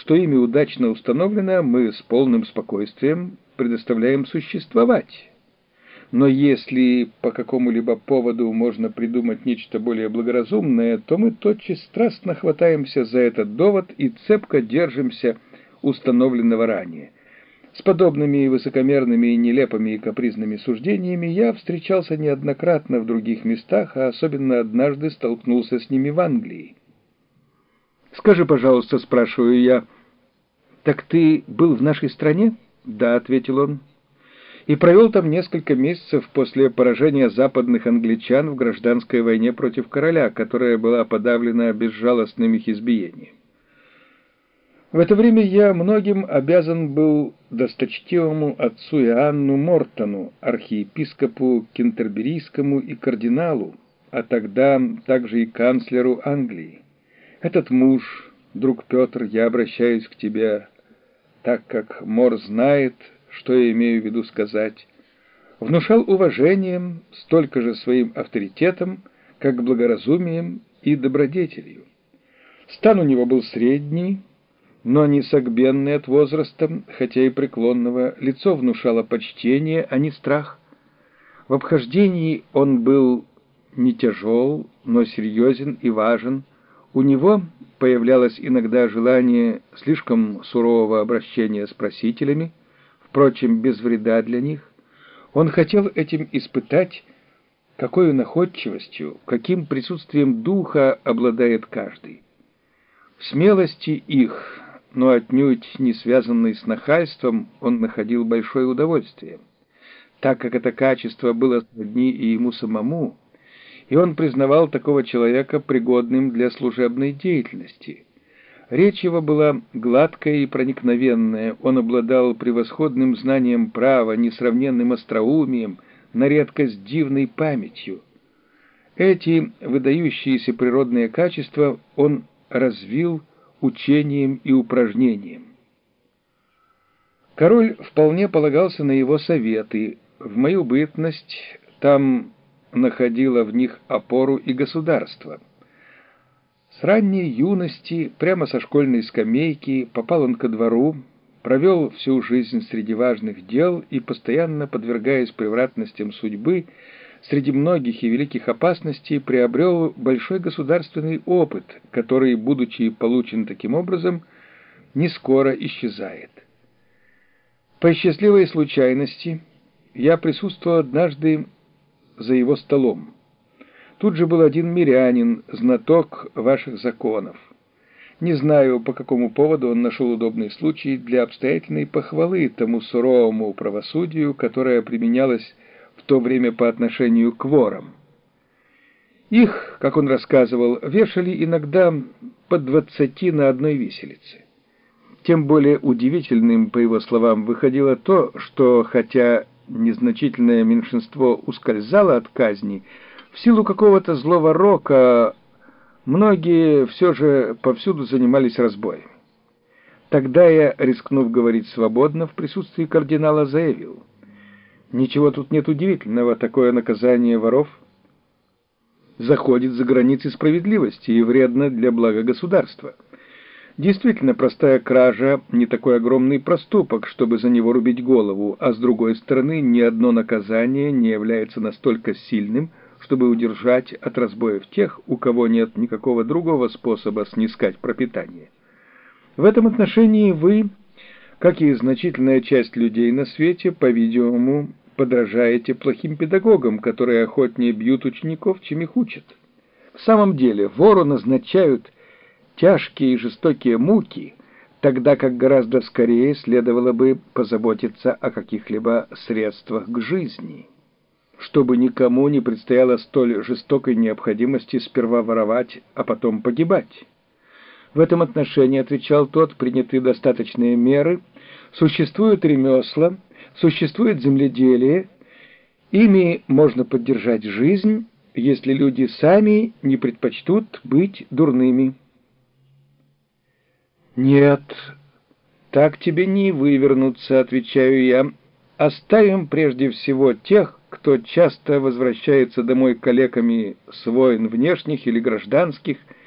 что ими удачно установлено, мы с полным спокойствием предоставляем существовать. Но если по какому-либо поводу можно придумать нечто более благоразумное, то мы тотчас страстно хватаемся за этот довод и цепко держимся установленного ранее. С подобными высокомерными, нелепыми и капризными суждениями я встречался неоднократно в других местах, а особенно однажды столкнулся с ними в Англии. «Скажи, пожалуйста, — спрашиваю я, — так ты был в нашей стране?» «Да, — ответил он, — и провел там несколько месяцев после поражения западных англичан в гражданской войне против короля, которая была подавлена безжалостным их избиением. В это время я многим обязан был досточтимому отцу Иоанну Мортону, архиепископу Кентерберийскому и кардиналу, а тогда также и канцлеру Англии. Этот муж, друг Петр, я обращаюсь к тебе, так как Мор знает, что я имею в виду сказать, внушал уважением столько же своим авторитетом, как благоразумием и добродетелью. Стан у него был средний, но не согбенный от возраста, хотя и преклонного, лицо внушало почтение, а не страх. В обхождении он был не тяжел, но серьезен и важен. У него появлялось иногда желание слишком сурового обращения с просителями, впрочем, без вреда для них. Он хотел этим испытать, какой находчивостью, каким присутствием духа обладает каждый. В смелости их, но отнюдь не связанной с нахальством, он находил большое удовольствие. Так как это качество было сродни и ему самому, и он признавал такого человека пригодным для служебной деятельности. Речь его была гладкая и проникновенная, он обладал превосходным знанием права, несравненным остроумием, на редкость дивной памятью. Эти выдающиеся природные качества он развил учением и упражнением. Король вполне полагался на его советы. В мою бытность там находило в них опору и государство. С ранней юности, прямо со школьной скамейки, попал он ко двору, провел всю жизнь среди важных дел и, постоянно подвергаясь превратностям судьбы, среди многих и великих опасностей приобрел большой государственный опыт, который, будучи получен таким образом, не скоро исчезает. По счастливой случайности я присутствовал однажды за его столом. Тут же был один мирянин, знаток ваших законов. Не знаю, по какому поводу он нашел удобный случай для обстоятельной похвалы тому суровому правосудию, которое применялось в то время по отношению к ворам. Их, как он рассказывал, вешали иногда по 20 на одной виселице. Тем более удивительным, по его словам, выходило то, что, хотя незначительное меньшинство ускользало от казни, в силу какого-то злого рока многие все же повсюду занимались разбоями. Тогда я, рискнув говорить свободно, в присутствии кардинала заявил: «Ничего тут нет удивительного, такое наказание воров заходит за границы справедливости и вредно для блага государства. Действительно, простая кража — не такой огромный проступок, чтобы за него рубить голову, а с другой стороны, ни одно наказание не является настолько сильным, чтобы удержать от разбоев тех, у кого нет никакого другого способа снискать пропитание. В этом отношении вы, как и значительная часть людей на свете, по-видимому, подражаете плохим педагогам, которые охотнее бьют учеников, чем их учат. В самом деле, вору назначают тяжкие и жестокие муки, тогда как гораздо скорее следовало бы позаботиться о каких-либо средствах к жизни, чтобы никому не предстояло столь жестокой необходимости сперва воровать, а потом погибать. В этом отношении, отвечал тот, приняты достаточные меры, существуют ремесла, существует земледелие, ими можно поддержать жизнь, если люди сами не предпочтут быть дурными». «Нет, так тебе не вывернуться», — отвечаю я. «Оставим прежде всего тех, кто часто возвращается домой калеками с войн внешних или гражданских,